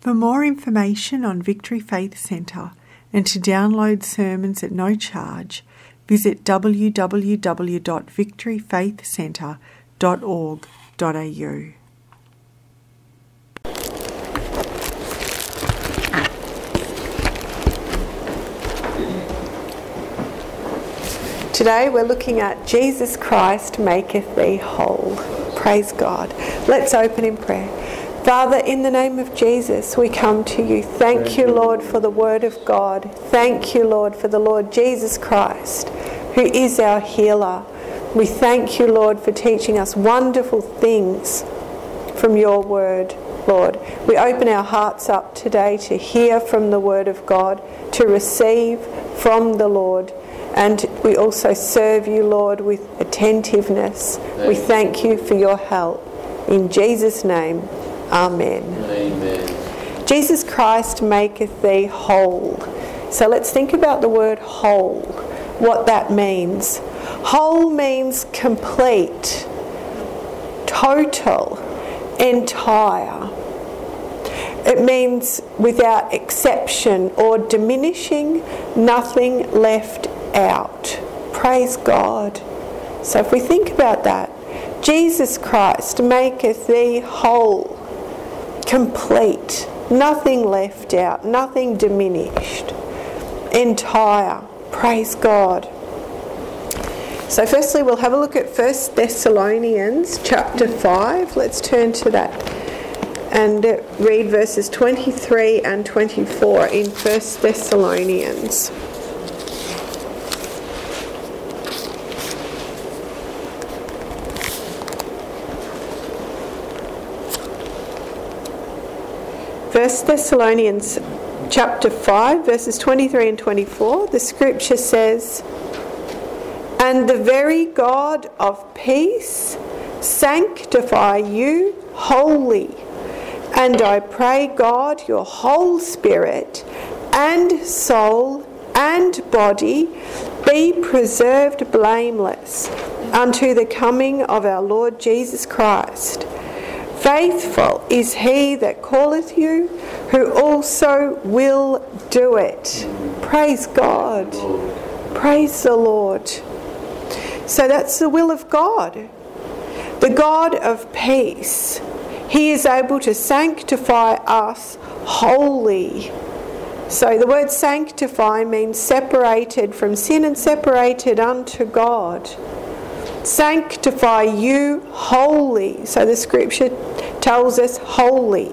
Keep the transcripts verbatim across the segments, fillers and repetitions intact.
For more information on Victory Faith Centre and to download sermons at no charge, visit w w w dot victory faith centre dot org dot a u. Today we're looking at Jesus Christ maketh thee whole. Praise God. Let's open in prayer. Father, in the name of Jesus, we come to you. Thank you, Lord, for the word of God. Thank you, Lord, for the Lord Jesus Christ, who is our healer. We thank you, Lord, for teaching us wonderful things from your word, Lord. We open our hearts up today to hear from the word of God, to receive from the Lord, and we also serve you, Lord, with attentiveness. We thank you for your help. In Jesus' name, Amen. Amen. Jesus Christ maketh thee whole. So let's think about the word whole, what that means. Whole means complete, total, entire. It means without exception or diminishing, nothing left out. Praise God. So if we think about that, Jesus Christ maketh thee whole, complete, nothing left out, nothing diminished, entire. Praise God. So firstly we'll have a look at First Thessalonians chapter five. Let's turn to that and read verses twenty-three and twenty-four in First Thessalonians. First Thessalonians chapter five, verses twenty-three and twenty-four, the scripture says, "And the very God of peace sanctify you wholly. And I pray God your whole spirit and soul and body be preserved blameless unto the coming of our Lord Jesus Christ. Faithful is he that calleth you, who also will do it." Praise God. Praise the Lord. So that's the will of God. The God of peace. He is able to sanctify us wholly. So the word sanctify means separated from sin and separated unto God. Sanctify you wholly. So the scripture tells us wholly.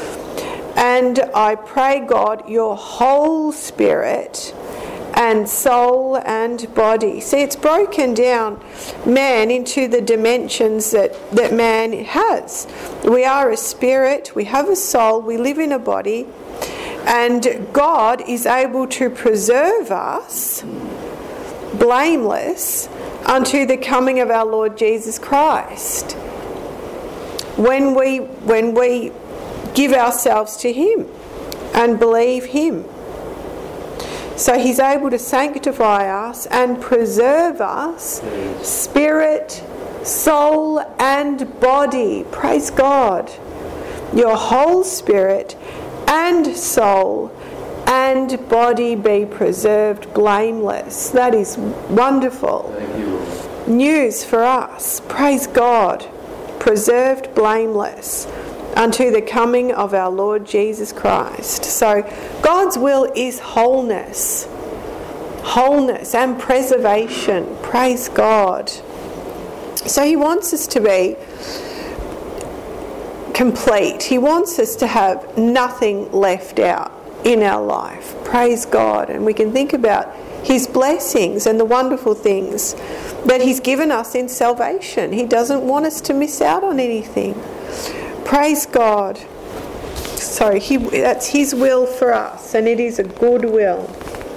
And I pray God your whole spirit and soul and body. See, it's broken down man into the dimensions that, that man has. We are a spirit, we have a soul, we live in a body, and God is able to preserve us blameless unto the coming of our Lord Jesus Christ. When we when we give ourselves to him and believe him. So he's able to sanctify us and preserve us, spirit, soul and body. Praise God. Your whole spirit and soul and body be preserved blameless. That is wonderful news for us. Praise God. Preserved blameless unto the coming of our Lord Jesus Christ. So God's will is wholeness. Wholeness and preservation. Praise God. So he wants us to be complete. He wants us to have nothing left out in our life. Praise God. And we can think about his blessings and the wonderful things that he's given us in salvation. He doesn't want us to miss out on anything. Praise God. So he, that's his will for us, and it is a good will.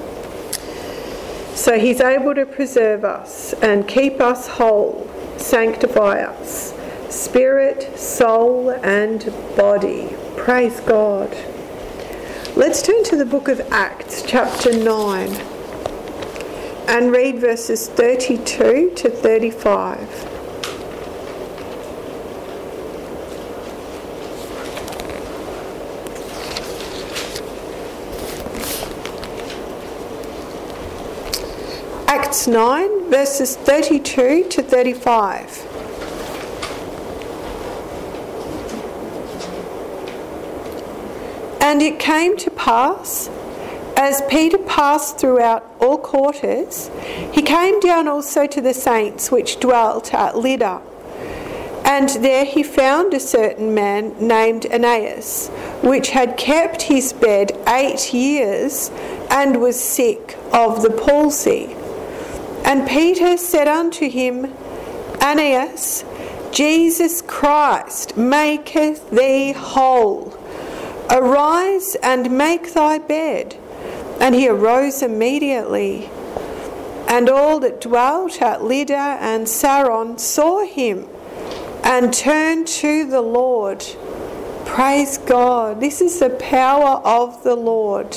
So he's able to preserve us and keep us whole, sanctify us, spirit, soul and body. Praise God. Let's turn to the book of Acts, chapter nine, and read verses thirty-two to thirty-five. Acts nine, verses thirty-two to thirty-five. And it came to pass, as Peter passed throughout all quarters, he came down also to the saints which dwelt at Lydda. And there he found a certain man named Aeneas, which had kept his bed eight years, and was sick of the palsy. And Peter said unto him, Aeneas, Jesus Christ maketh thee whole. Arise and make thy bed. And he arose immediately. And all that dwelt at Lydda and Saron saw him, and turned to the Lord. Praise God. This is the power of the Lord.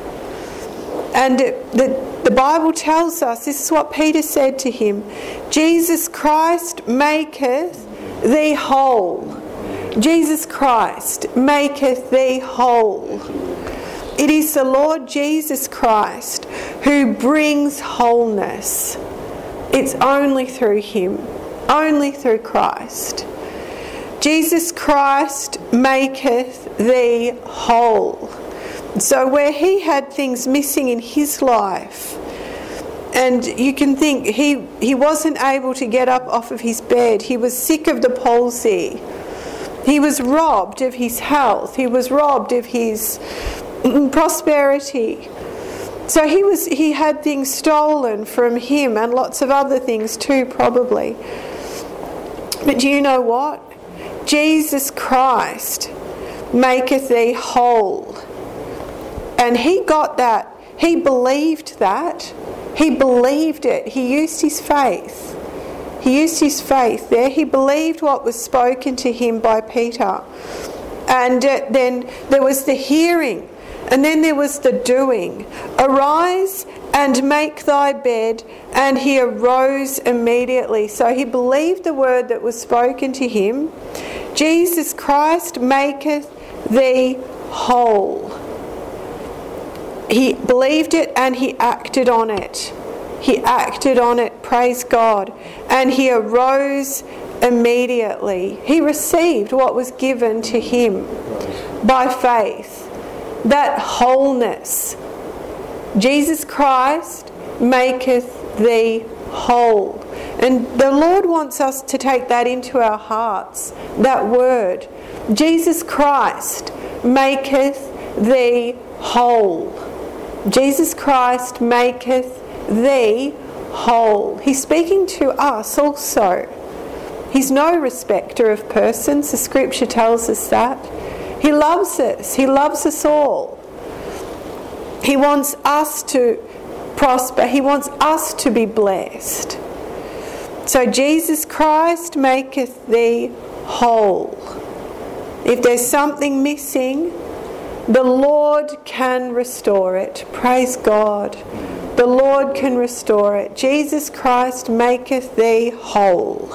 And it, the, the Bible tells us, this is what Peter said to him, Jesus Christ maketh thee whole. Jesus Christ maketh thee whole. It is the Lord Jesus Christ who brings wholeness. It's only through him, only through Christ. Jesus Christ maketh thee whole. So where he had things missing in his life, and you can think he, he wasn't able to get up off of his bed, he was sick of the palsy, he was robbed of his health, he was robbed of his prosperity. So he was he had things stolen from him, and lots of other things too, probably. But do you know what? Jesus Christ maketh thee whole. And he got that. He believed that. He believed it. He used his faith. He used his faith there. He believed what was spoken to him by Peter. And uh, then there was the hearing. And then there was the doing. Arise and make thy bed. And he arose immediately. So he believed the word that was spoken to him. Jesus Christ maketh thee whole. He believed it and he acted on it. He acted on it, praise God. And he arose immediately. He received what was given to him by faith. That wholeness. Jesus Christ maketh thee whole. And the Lord wants us to take that into our hearts, that word. Jesus Christ maketh thee whole. Jesus Christ maketh thee whole. He's speaking to us also. He's no respecter of persons. The scripture tells us that. He loves us. He loves us all. He wants us to prosper. He wants us to be blessed. So Jesus Christ maketh thee whole. If there's something missing, the Lord can restore it. Praise God. The Lord can restore it. Jesus Christ maketh thee whole.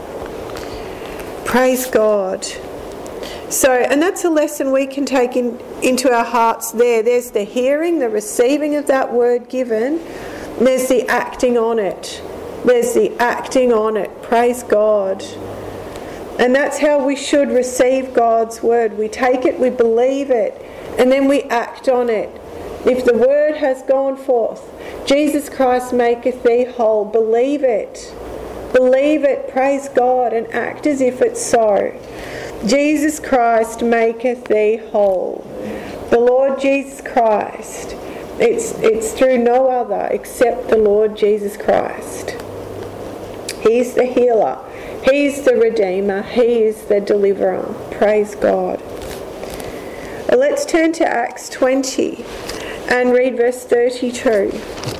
Praise God. So, and that's a lesson we can take in, into our hearts there. There's the hearing, the receiving of that word given. There's the acting on it. There's the acting on it. Praise God. And that's how we should receive God's word. We take it, we believe it, and then we act on it. If the word has gone forth, Jesus Christ maketh thee whole, believe it. Believe it, praise God, and act as if it's so. Jesus Christ maketh thee whole. The Lord Jesus Christ. It's, it's through no other except the Lord Jesus Christ. He's the healer. He's the redeemer. He is the deliverer. Praise God. Let's turn to Acts twenty and read verse thirty-two.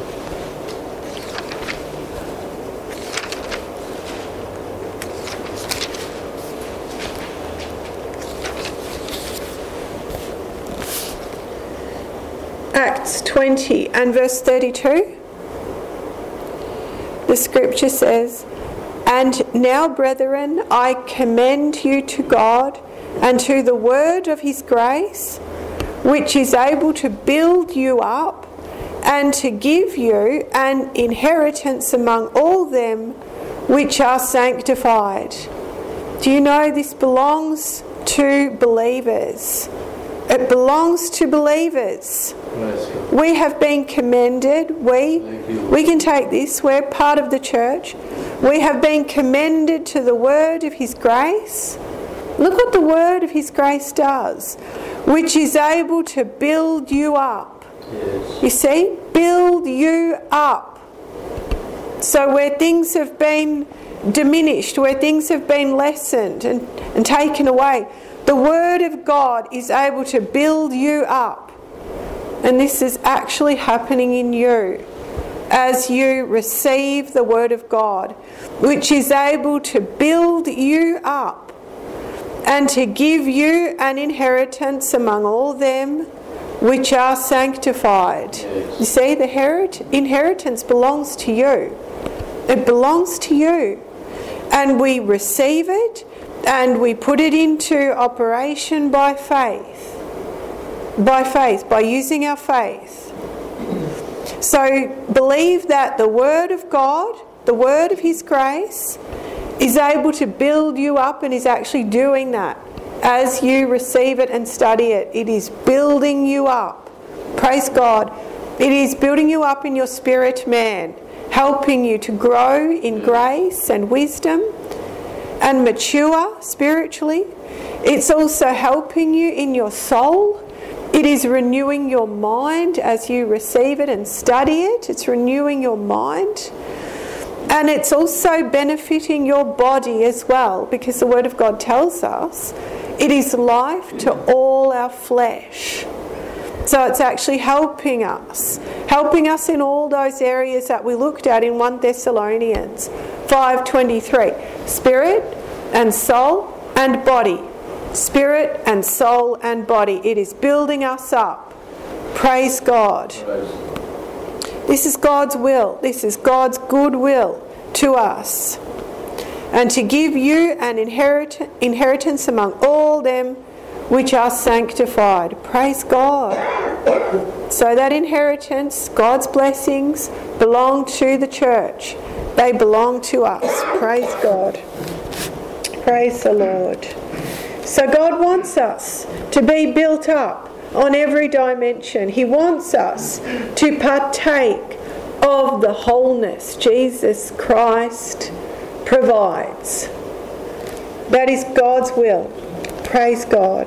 Acts twenty and verse thirty-two. The scripture says, "And now, brethren, I commend you to God and to the word of his grace, which is able to build you up and to give you an inheritance among all them which are sanctified. Do you know this belongs to believers? It belongs to believers. We have been commended. We, we can take this. We're part of the church. We have been commended to the word of His grace. Look what the word of His grace does, which is able to build you up. Yes. You see? Build you up. So where things have been diminished, where things have been lessened and, and taken away, the Word of God is able to build you up. And this is actually happening in you as you receive the Word of God, which is able to build you up and to give you an inheritance among all them which are sanctified. Yes. You see, the herit- inheritance belongs to you. It belongs to you. And we receive it and we put it into operation by faith. By faith, by using our faith. So believe that the Word of God, the Word of His grace, is able to build you up and is actually doing that. As you receive it and study it, it is building you up. Praise God. It is building you up in your spirit man, helping you to grow in grace and wisdom and mature spiritually. It's also helping you in your soul. It is renewing your mind as you receive it and study it. It's renewing your mind. And it's also benefiting your body as well, because the Word of God tells us it is life to all our flesh. So it's actually helping us, helping us in all those areas that we looked at in First Thessalonians five twenty-three. Spirit and soul and body. Spirit and soul and body. It is building us up. Praise God. This is God's will. This is God's good will to us. And to give you an inherit- inheritance among all them which are sanctified. Praise God. So that inheritance, God's blessings, belong to the church. They belong to us. Praise God. Praise the Lord. So God wants us to be built up on every dimension. He wants us to partake of the wholeness Jesus Christ provides. That is God's will. Praise God.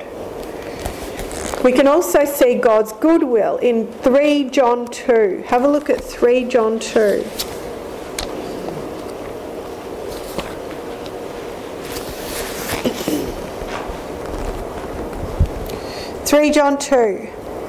We can also see God's goodwill in three John two. Have a look at three John two. three John two,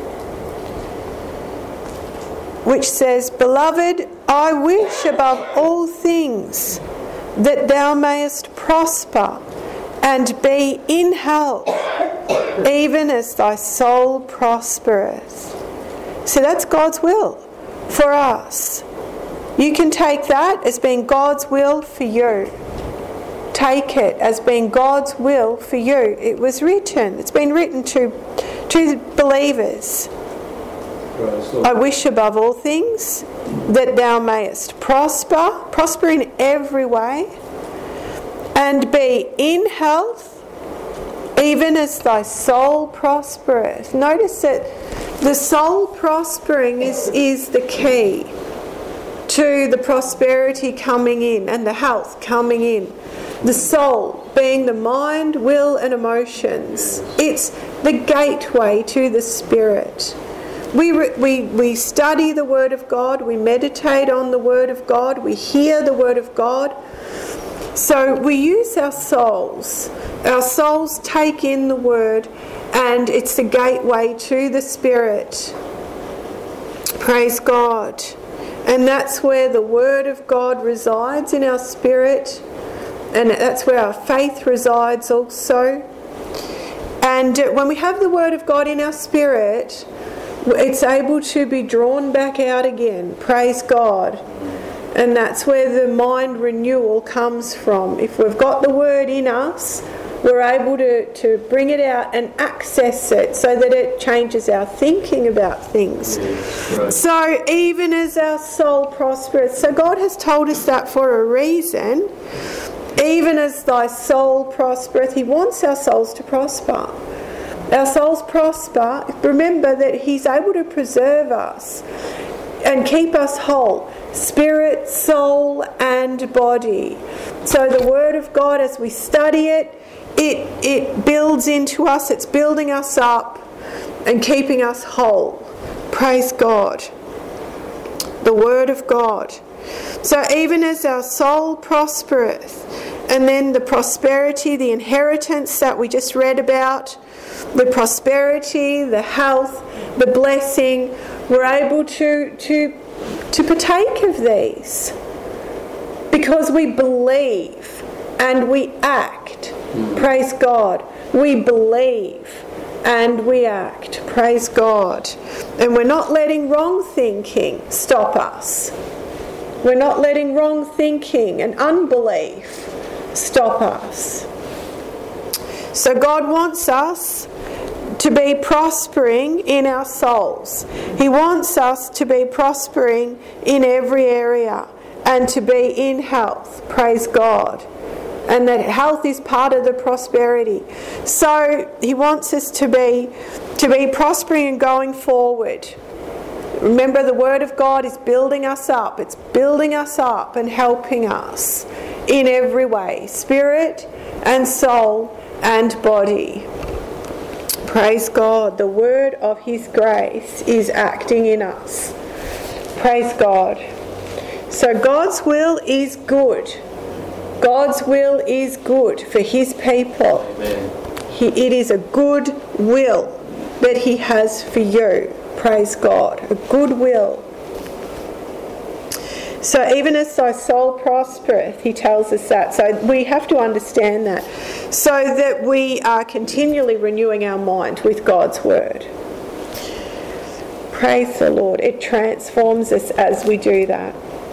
which says, Beloved, I wish above all things that thou mayest prosper and be in health, even as thy soul prospereth. So that's God's will for us. You can take that as being God's will for you. Take it as being God's will for you. It was written. It's been written to, to believers. I wish above all things that thou mayest prosper, prosper in every way, and be in health, even as thy soul prospereth. Notice that the soul prospering is, is the key to the prosperity coming in and the health coming in. The soul being the mind, will and emotions. It's the gateway to the spirit. We, re, we, we study the Word of God, we meditate on the Word of God, we hear the Word of God. So we use our souls. Our souls take in the Word, and it's the gateway to the Spirit. Praise God. And that's where the Word of God resides in our spirit, and that's where our faith resides also. And when we have the Word of God in our spirit, it's able to be drawn back out again. Praise God. And that's where the mind renewal comes from. If we've got the Word in us, we're able to, to bring it out and access it so that it changes our thinking about things. Yeah, right. So even as our soul prospereth, so God has told us that for a reason. Even as thy soul prospereth, he wants our souls to prosper. Our souls prosper. Remember that he's able to preserve us and keep us whole, spirit, soul and body. So the Word of God, as we study it, it, it builds into us, it's building us up and keeping us whole. Praise God. The Word of God. So even as our soul prospereth, and then the prosperity, the inheritance that we just read about, the prosperity, the health, the blessing, we're able to, to, to partake of these because we believe and we act. Praise God. We believe and we act. Praise God. And we're not letting wrong thinking stop us. We're not letting wrong thinking and unbelief stop us. So God wants us to be prospering in our souls. He wants us to be prospering in every area and to be in health. Praise God. And that health is part of the prosperity. So he wants us to be to be prospering and going forward. Remember, the Word of God is building us up. It's building us up and helping us in every way, spirit and soul and body. Praise God. The Word of his grace is acting in us. Praise God. So God's will is good. God's will is good for his people. Amen. He, it is a good will that he has for you. Praise God. A good will. So even as thy soul prospereth, he tells us that. So we have to understand that. So that we are continually renewing our mind with God's word. Praise the Lord. It transforms us as we do that.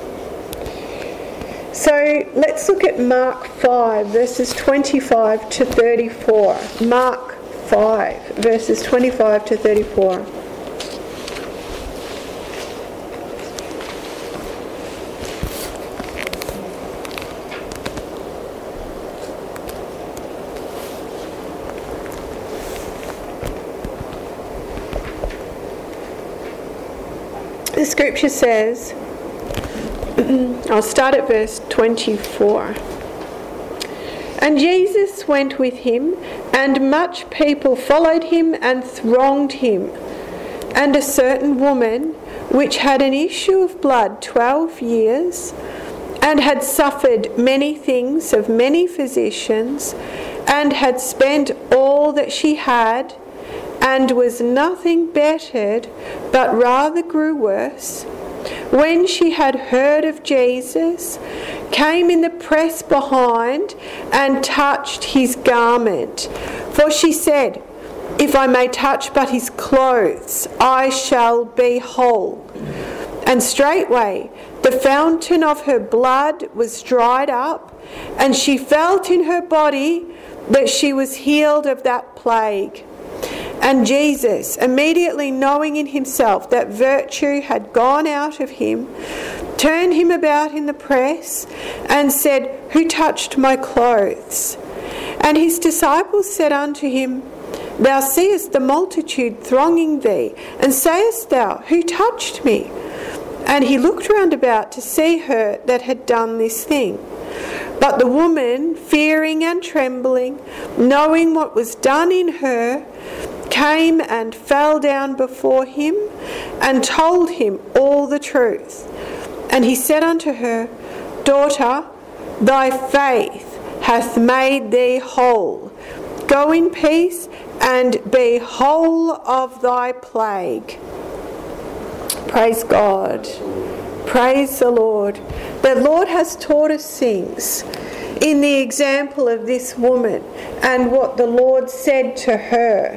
So let's look at Mark five, verses twenty-five to thirty-four. Mark five, verses twenty-five to thirty-four. The scripture says, I'll start at verse twenty-four. And Jesus went with him, and much people followed him and thronged him. And a certain woman, which had an issue of blood twelve years, and had suffered many things of many physicians, and had spent all that she had, and was nothing bettered, but rather grew worse, when she had heard of Jesus, came in the press behind and touched his garment. For she said, If I may touch but his clothes, I shall be whole. And straightway the fountain of her blood was dried up, and she felt in her body that she was healed of that plague. And Jesus, immediately knowing in himself that virtue had gone out of him, turned him about in the press and said, Who touched my clothes? And his disciples said unto him, Thou seest the multitude thronging thee, and sayest thou, Who touched me? And he looked round about to see her that had done this thing. But the woman, fearing and trembling, knowing what was done in her, came and fell down before him and told him all the truth. And he said unto her, Daughter, thy faith hath made thee whole. Go in peace and be whole of thy plague. Praise God. Praise the Lord. The Lord has taught us things in the example of this woman and what the Lord said to her.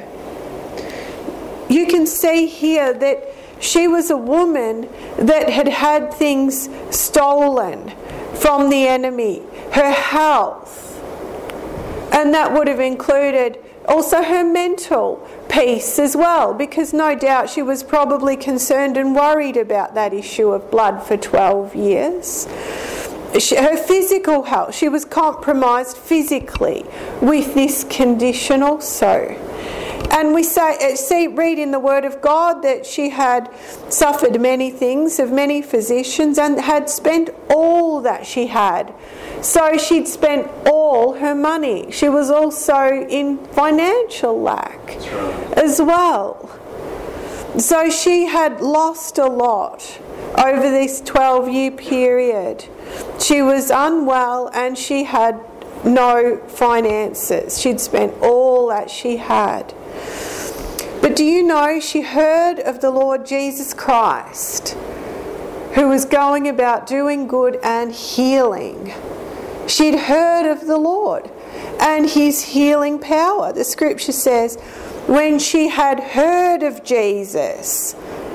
You can see here that she was a woman that had had things stolen from the enemy. Her health. And And that would have included also her mental peace as well, because no doubt she was probably concerned and worried about that issue of blood for twelve years. She, her physical health, she was compromised physically with this condition also. And we say, see, read in the Word of God that she had suffered many things of many physicians and had spent all that she had. So she'd spent all her money. She was also in financial lack as well. So she had lost a lot over this twelve-year period. She was unwell and she had no finances. She'd spent all that she had. But do you know, she heard of the Lord Jesus Christ, who was going about doing good and healing. She'd heard of the Lord and his healing power. The scripture says, when she had heard of Jesus,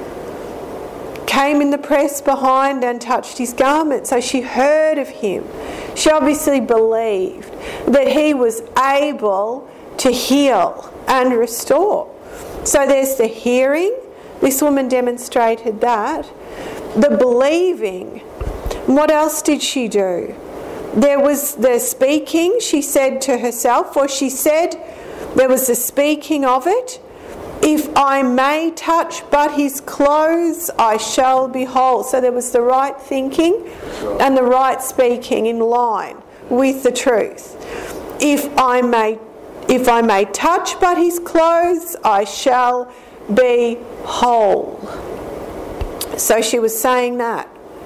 came in the press behind and touched his garment. So she heard of him. She obviously believed that he was able to heal and restore. So there's the hearing. This woman demonstrated that. The believing. What else did she do? There was the speaking, she said to herself, or she said, there was the speaking of it. If I may touch but his clothes, I shall be whole. So there was the right thinking and the right speaking in line with the truth. If I may If I may touch but his clothes, I shall be whole. So she was saying that.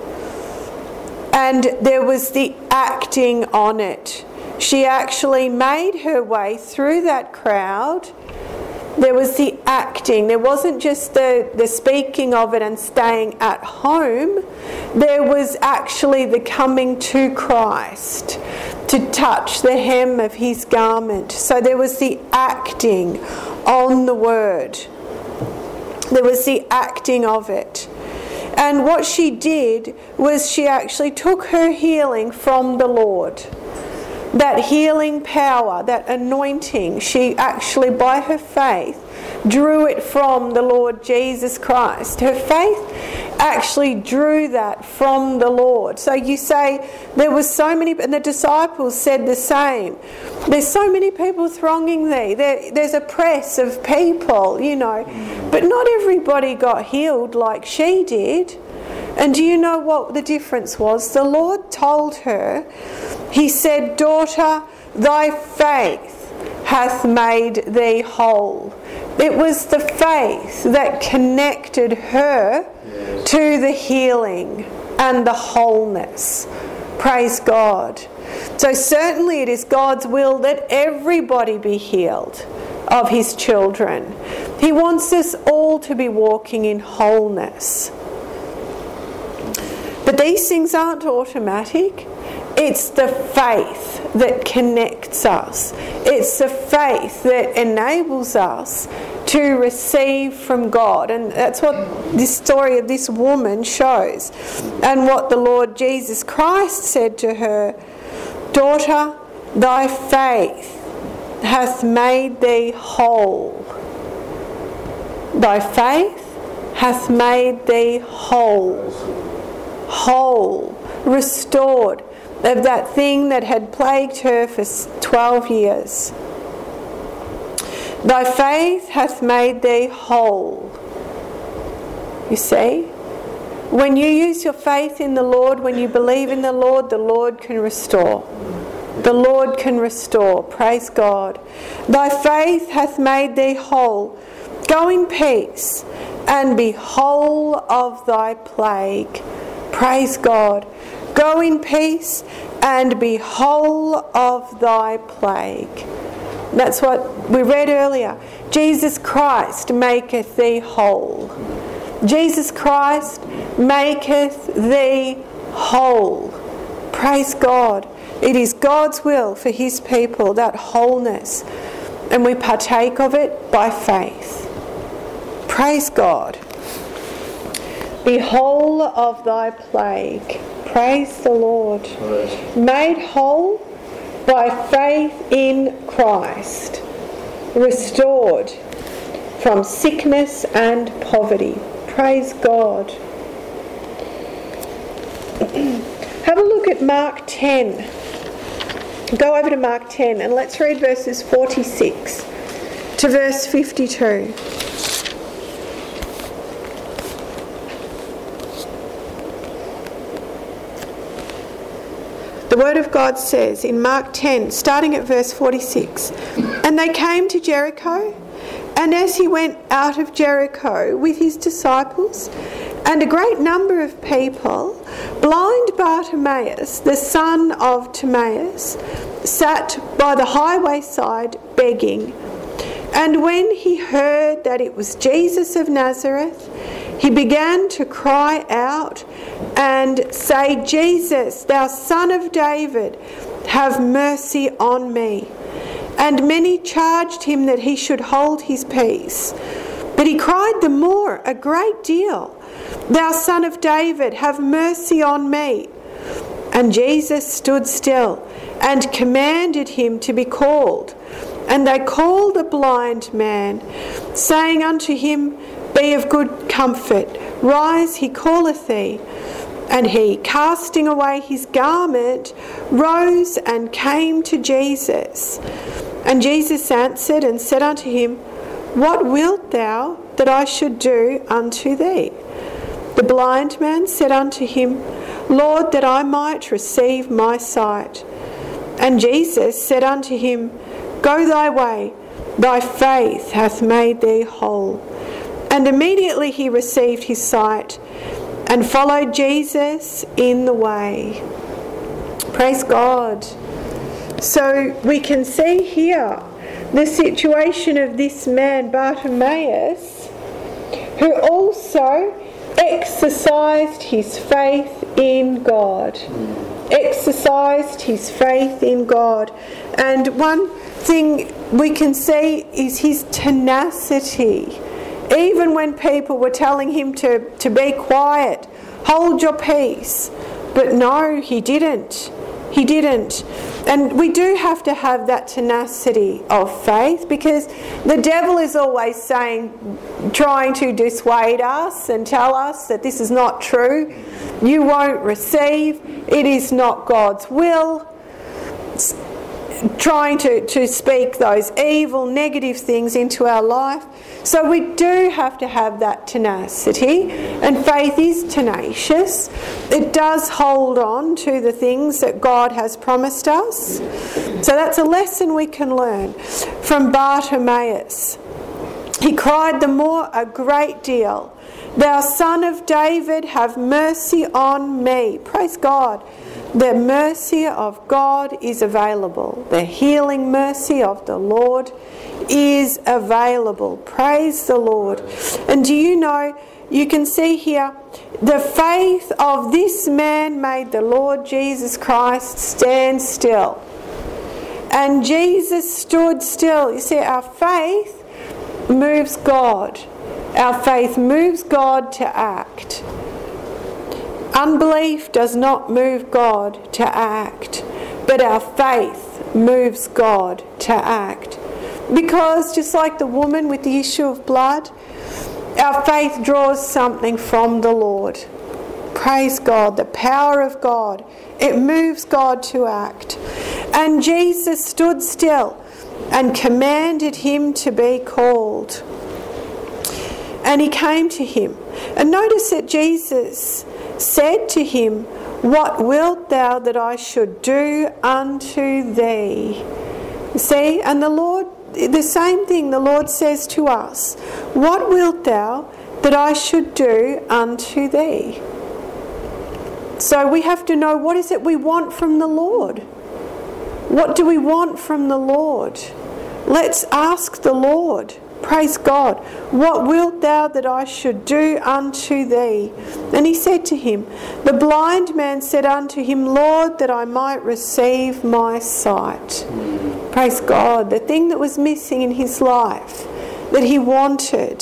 And there was the acting on it. She actually made her way through that crowd. There was the acting. There wasn't just the, the speaking of it and staying at home. There was actually the coming to Christ to touch the hem of his garment. So there was the acting on the word. There was the acting of it. And what she did was she actually took her healing from the Lord. That healing power, that anointing, she actually, by her faith, drew it from the Lord Jesus Christ. Her faith actually drew that from the Lord. So you say there was so many, and the disciples said the same. There's so many people thronging thee. There, there's a press of people, you know. But not everybody got healed like she did. And do you know what the difference was? The Lord told her, he said, daughter, thy faith hath made thee whole. It was the faith that connected her yes. to the healing and the wholeness. Praise God. So certainly it is God's will that everybody be healed of his children. He wants us all to be walking in wholeness. But these things aren't automatic. It's the faith that connects us. It's the faith that enables us to receive from God. And that's what this story of this woman shows. And what the Lord Jesus Christ said to her, daughter, thy faith hath made thee whole. Thy faith hath made thee whole. Whole, restored of that thing that had plagued her for twelve years. Thy faith hath made thee whole. You see? When you use your faith in the Lord, when you believe in the Lord, the Lord can restore. The Lord can restore. Praise God. Thy faith hath made thee whole. Go in peace and be whole of thy plague. Praise God. Go in peace and be whole of thy plague. That's what we read earlier. Jesus Christ maketh thee whole. Jesus Christ maketh thee whole. Praise God. It is God's will for his people, that wholeness. And we partake of it by faith. Praise God. Be whole of thy plague. Praise the Lord. Made whole by faith in Christ, restored from sickness and poverty. Praise God. Have a look at Mark ten. Go over to Mark ten and let's read verses forty-six to verse fifty-two. The Word of God says in Mark ten, starting at verse forty-six, "And they came to Jericho, and as he went out of Jericho with his disciples and a great number of people, blind Bartimaeus, the son of Timaeus, sat by the highway side begging. And when he heard that it was Jesus of Nazareth, he began to cry out and say, 'Jesus, thou son of David, have mercy on me.' And many charged him that he should hold his peace. But he cried the more a great deal, 'Thou son of David, have mercy on me.' And Jesus stood still and commanded him to be called. And they called the blind man, saying unto him, 'Be of good comfort, rise, he calleth thee.' And he, casting away his garment, rose and came to Jesus. And Jesus answered and said unto him, 'What wilt thou that I should do unto thee?' The blind man said unto him, 'Lord, that I might receive my sight.' And Jesus said unto him, 'Go thy way, thy faith hath made thee whole.' And immediately he received his sight and followed Jesus in the way." Praise God. So we can see here the situation of this man Bartimaeus, who also exercised his faith in God. Exercised his faith in God. And one thing we can see is his tenacity. Even when people were telling him to, to be quiet, hold your peace. But no, he didn't. He didn't. And we do have to have that tenacity of faith, because the devil is always saying, trying to dissuade us and tell us that this is not true. You won't receive. It is not God's will. Trying to, to speak those evil, negative things into our life. So we do have to have that tenacity, and faith is tenacious. It does hold on to the things that God has promised us. So that's a lesson we can learn from Bartimaeus. He cried the more a great deal, "Thou son of David, have mercy on me." Praise God. The mercy of God is available. The healing mercy of the Lord is available. Praise the Lord. And do you know, you can see here, the faith of this man made the Lord Jesus Christ stand still. And Jesus stood still. You see, our faith moves God. Our faith moves God to act. Unbelief does not move God to act, but our faith moves God to act. Because just like the woman with the issue of blood, our faith draws something from the Lord. Praise God, the power of God. It moves God to act. And Jesus stood still and commanded him to be called. And he came to him. And notice that Jesus said to him, "What wilt thou that I should do unto thee?" See, and the Lord, the same thing the Lord says to us, "What wilt thou that I should do unto thee?" So we have to know, what is it we want from the Lord? What do we want from the Lord? Let's ask the Lord. Praise God. "What wilt thou that I should do unto thee?" And he said to him, the blind man said unto him, "Lord, that I might receive my sight." Praise God. The thing that was missing in his life, that he wanted.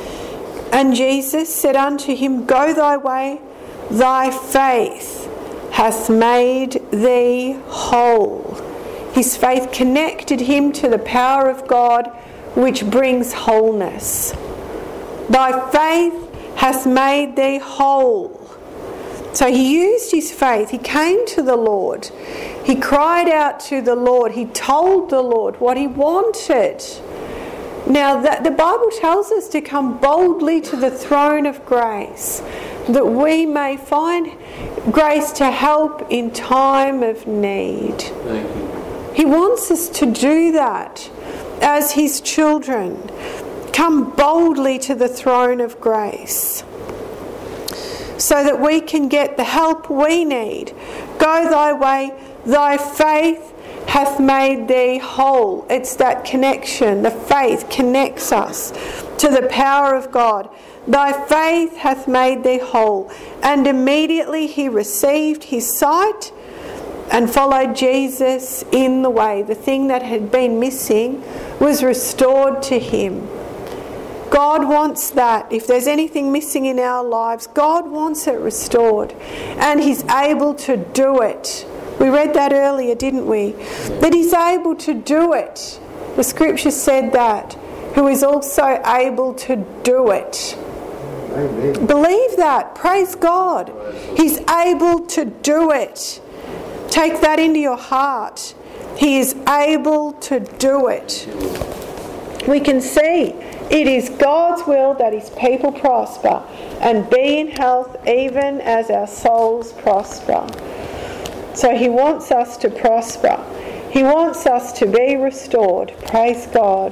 And Jesus said unto him, "Go thy way, thy faith hath made thee whole. His faith connected him to the power of God, which brings wholeness. Thy faith hath made thee whole. So he used his faith. He came to the Lord. He cried out to the Lord. He told the Lord what he wanted. Now, that the Bible tells us to come boldly to the throne of grace, that we may find grace to help in time of need. Thank you. He wants us to do that as his children. Come boldly to the throne of grace so that we can get the help we need. Go thy way, thy faith hath made thee whole. It's that connection. The faith connects us to the power of God. Thy faith hath made thee whole. And immediately he received his sight and followed Jesus in the way. The thing that had been missing was restored to him. God wants that. If there's anything missing in our lives, God wants it restored. And he's able to do it. We read that earlier, didn't we? That he's able to do it. The scripture said that. Who is also able to do it. Amen. Believe that. Praise God. He's able to do it. Take that into your heart. He is able to do it. We can see it is God's will that his people prosper and be in health even as our souls prosper. So he wants us to prosper. He wants us to be restored. Praise God.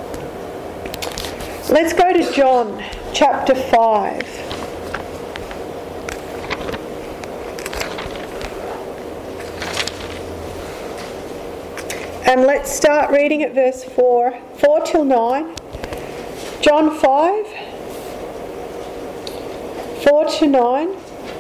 Let's go to John chapter five. And let's start reading at verse four, four till nine. John five, four to nine.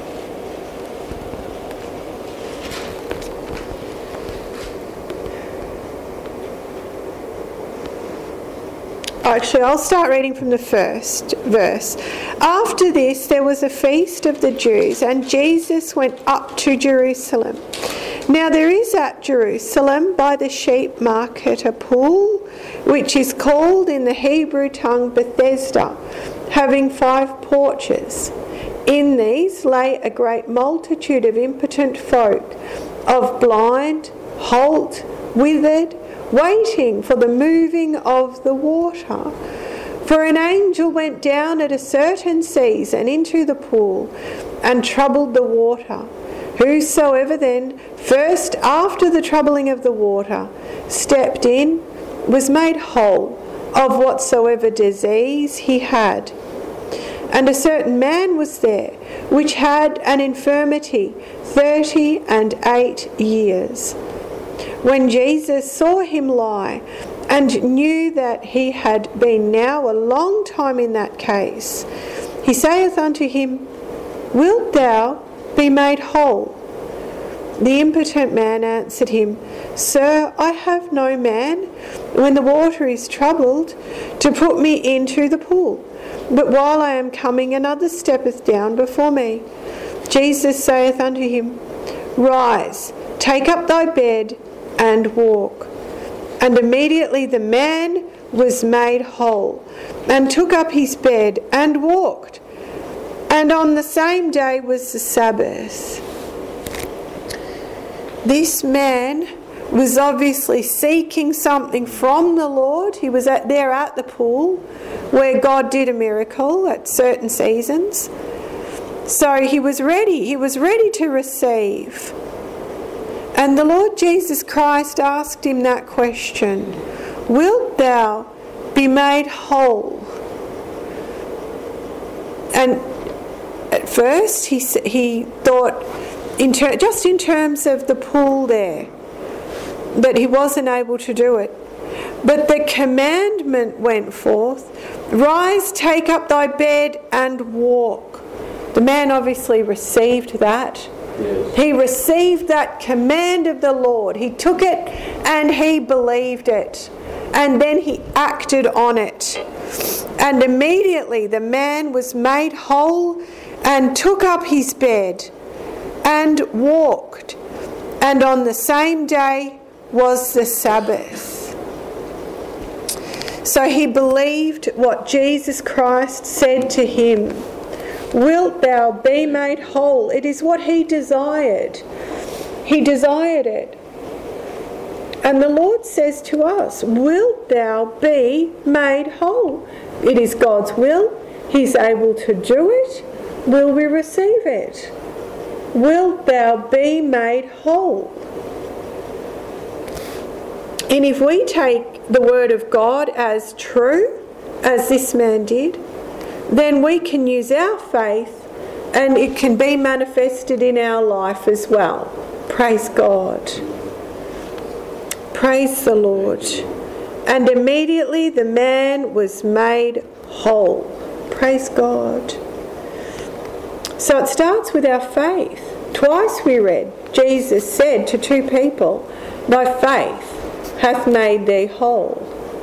Actually, I'll start reading from the first verse. After this, there was a feast of the Jews, and Jesus went up to Jerusalem. Now there is at Jerusalem by the sheep market a pool, which is called in the Hebrew tongue Bethesda, having five porches. In these lay a great multitude of impotent folk, of blind, halt, withered, waiting for the moving of the water. For an angel went down at a certain season into the pool and troubled the water. Whosoever then, first after the troubling of the water, stepped in, was made whole of whatsoever disease he had. And a certain man was there, which had an infirmity thirty and eight years. When Jesus saw him lie, and knew that he had been now a long time in that case, he saith unto him, Wilt thou be made whole? The impotent man answered him, Sir, I have no man, when the water is troubled, to put me into the pool. But while I am coming, another steppeth down before me. Jesus saith unto him, Rise, take up thy bed, and walk. And immediately the man was made whole, and took up his bed, and walked. And on the same day was the Sabbath. This man was obviously seeking something from the Lord. He was at, there at the pool where God did a miracle at certain seasons. So he was ready. He was ready to receive. And the Lord Jesus Christ asked him that question, Wilt thou be made whole? And at first he he thought, in ter- just in terms of the pool there, that he wasn't able to do it. But the commandment went forth, Rise, take up thy bed and walk. The man obviously received that. Yes. He received that command of the Lord. He took it and he believed it. And then he acted on it. And immediately the man was made whole and took up his bed and walked. And on the same day was the Sabbath. So he believed what Jesus Christ said to him. Wilt thou be made whole? It is what he desired. He desired it. And the Lord says to us, wilt thou be made whole? It is God's will. He's able to do it. Will we receive it? Wilt thou be made whole? And if we take the word of God as true, as this man did, then we can use our faith and it can be manifested in our life as well. Praise God. Praise the Lord. And immediately the man was made whole. Praise God. So it starts with our faith. Twice we read, Jesus said to two people, thy faith hath made thee whole.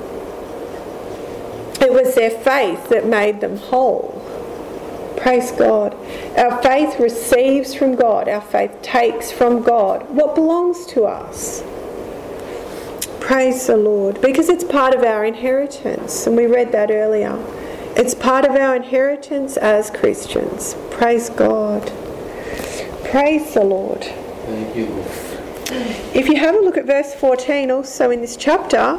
It was their faith that made them whole. Praise God. Our faith receives from God. Our faith takes from God what belongs to us. Praise the Lord. Because it's part of our inheritance. And we read that earlier. It's part of our inheritance as Christians. Praise God. Praise the Lord. Thank you, Lord. If you have a look at verse fourteen also in this chapter,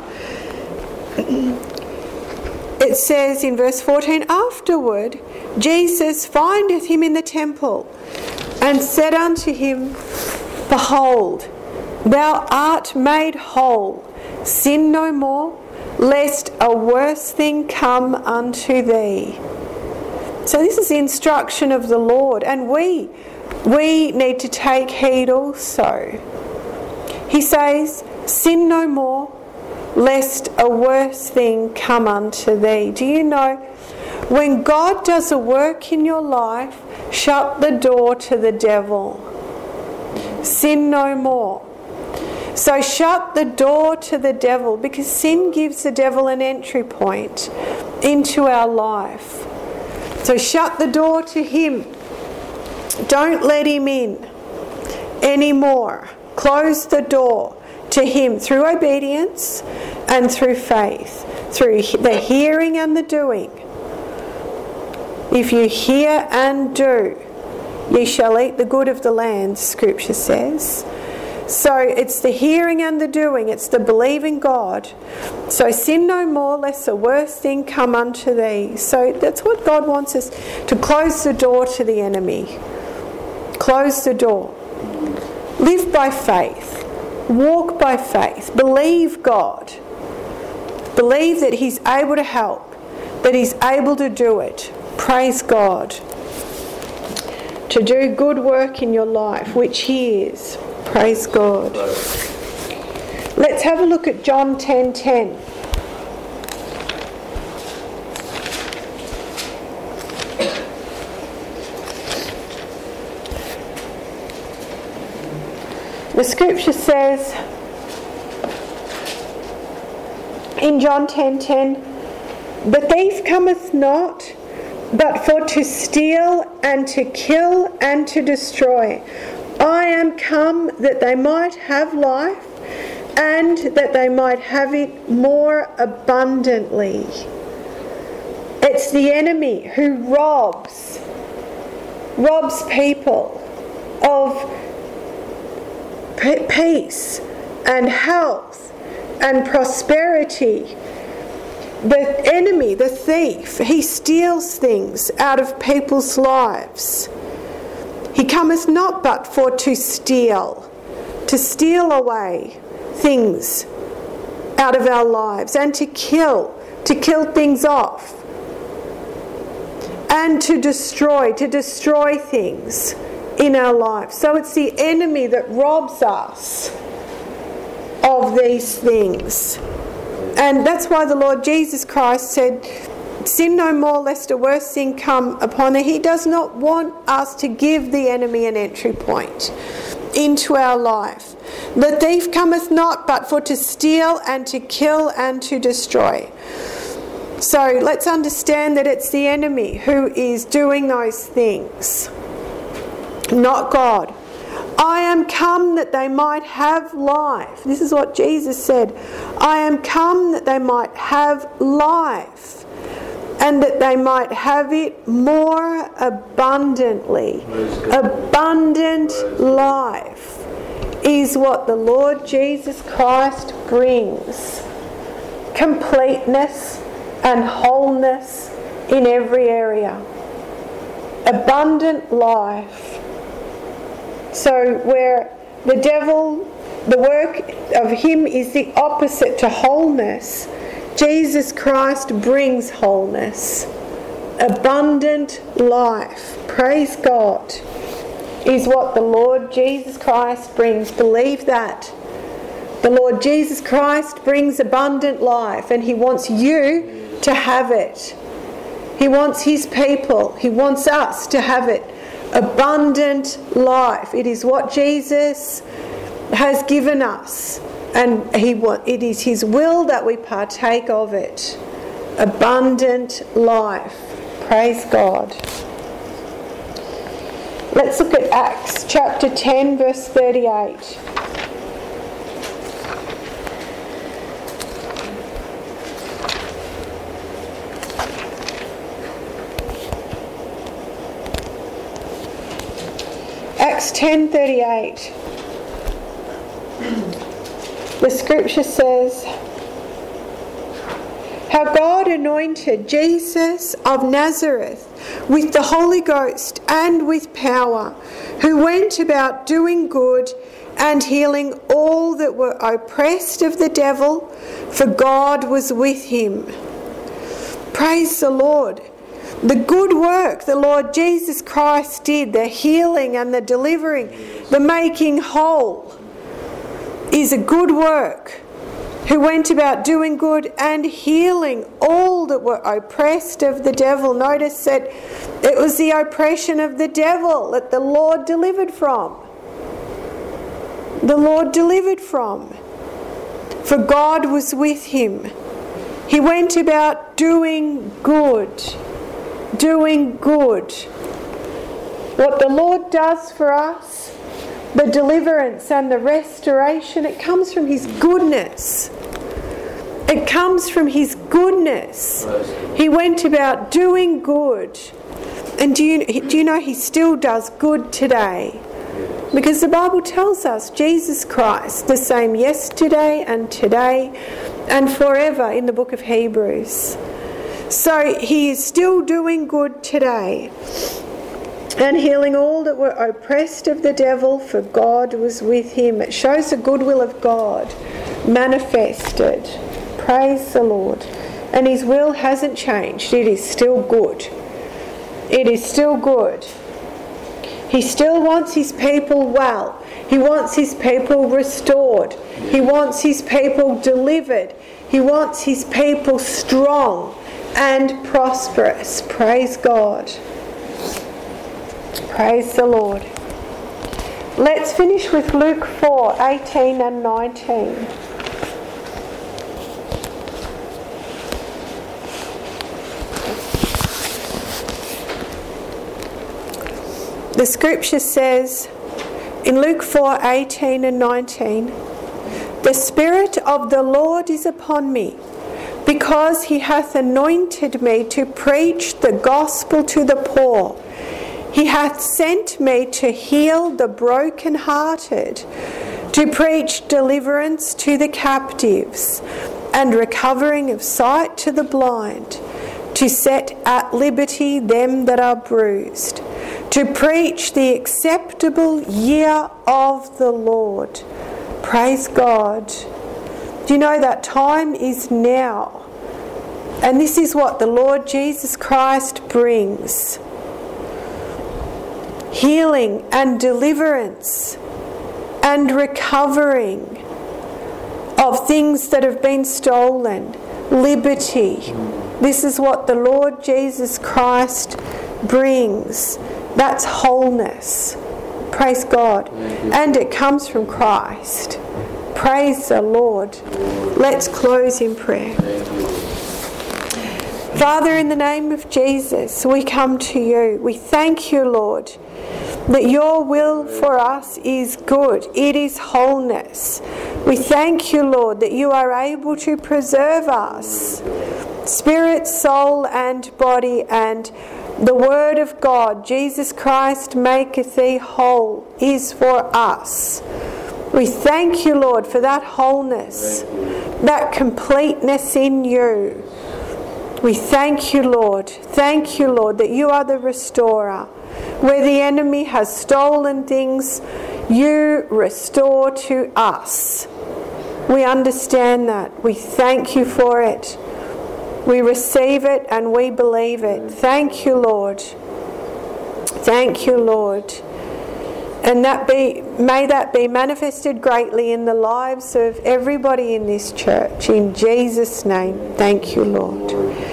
it says in verse fourteen, afterward Jesus findeth him in the temple and said unto him, behold, thou art made whole. Sin no more, lest a worse thing come unto thee. So this is the instruction of the Lord, and we we need to take heed also. He says, sin no more, lest a worse thing come unto thee. Do you know, when God does a work in your life, shut the door to the devil. Sin no more. So shut the door to the devil, because sin gives the devil an entry point into our life. So shut the door to him. Don't let him in anymore. Close the door to him through obedience and through faith, through the hearing and the doing. If you hear and do, ye shall eat the good of the land, Scripture says. So it's the hearing and the doing, it's the believing God. So sin no more, lest a worse thing come unto thee. So that's what God wants us to close the door to the enemy. Close the door. Live by faith. Walk by faith. Believe God. Believe that he's able to help, that he's able to do it. Praise God. To do good work in your life, which he is. Praise God. Let's have a look at John ten ten. The scripture says in John ten ten, the thief cometh not, but for to steal and to kill and to destroy. I am come that they might have life, and that they might have it more abundantly. It's the enemy who robs, robs people of peace and health and prosperity. The enemy, the thief, he steals things out of people's lives. He cometh not but for to steal, to steal away things out of our lives, and to kill, to kill things off, and to destroy, to destroy things in our lives. So it's the enemy that robs us of these things. And that's why the Lord Jesus Christ said, sin no more lest a worse thing come upon thee. He does not want us to give the enemy an entry point into our life. The thief cometh not but for to steal and to kill and to destroy. So let's understand that it's the enemy who is doing those things, not God. I am come that they might have life. This is what Jesus said. I am come that they might have life, and that they might have it more abundantly. Abundant life is what the Lord Jesus Christ brings. Completeness and wholeness in every area. Abundant life. So where the devil, the work of him is the opposite to wholeness, Jesus Christ brings wholeness. Abundant life. Praise God. Is what the Lord Jesus Christ brings. Believe that. The Lord Jesus Christ brings abundant life, and He wants you to have it. He wants His people, He wants us to have it. Abundant life. It is what Jesus has given us, and He it is His will that we partake of it. Abundant life. Praise God. Let's look at Acts chapter ten, verse thirty-eight. Acts ten thirty-eight. The scripture says, how God anointed Jesus of Nazareth with the Holy Ghost and with power, who went about doing good and healing all that were oppressed of the devil, for God was with him. Praise the Lord. The good work the Lord Jesus Christ did, the healing and the delivering, the making whole, is a good work. Who went about doing good and healing all that were oppressed of the devil. Notice that it was the oppression of the devil that the Lord delivered from. The Lord delivered from. For God was with him. He went about doing good. Doing good. What the Lord does for us, the deliverance and the restoration, it comes from His goodness. It comes from His goodness. He went about doing good. And do you, do you know He still does good today? Because the Bible tells us Jesus Christ, the same yesterday and today and forever in the book of Hebrews. So He is still doing good today. And healing all that were oppressed of the devil, for God was with him. It shows the goodwill of God manifested. Praise the Lord. And His will hasn't changed. It is still good. It is still good. He still wants His people well. He wants His people restored. He wants His people delivered. He wants His people strong and prosperous. Praise God. Praise the Lord. Let's finish with Luke four, eighteen and nineteen. The scripture says in Luke four, eighteen and nineteen, the Spirit of the Lord is upon me, because He hath anointed me to preach the gospel to the poor. He hath sent me to heal the brokenhearted, to preach deliverance to the captives, and recovering of sight to the blind, to set at liberty them that are bruised, to preach the acceptable year of the Lord. Praise God. Do you know that time is now? And this is what the Lord Jesus Christ brings. Healing and deliverance and recovering of things that have been stolen. Liberty. This is what the Lord Jesus Christ brings. That's wholeness. Praise God. And it comes from Christ. Praise the Lord. Let's close in prayer. Father, in the name of Jesus, we come to you. We thank you, Lord, that your will for us is good. It is wholeness. We thank you, Lord, that you are able to preserve us, spirit, soul, and body, and the word of God, Jesus Christ maketh thee whole, is for us. We thank you, Lord, for that wholeness, that completeness in you. We thank you, Lord. Thank you, Lord, that you are the restorer. Where the enemy has stolen things, you restore to us. We understand that. We thank you for it. We receive it and we believe it. Thank you, Lord. Thank you, Lord. And that be, may that be manifested greatly in the lives of everybody in this church. In Jesus' name, thank you, Lord.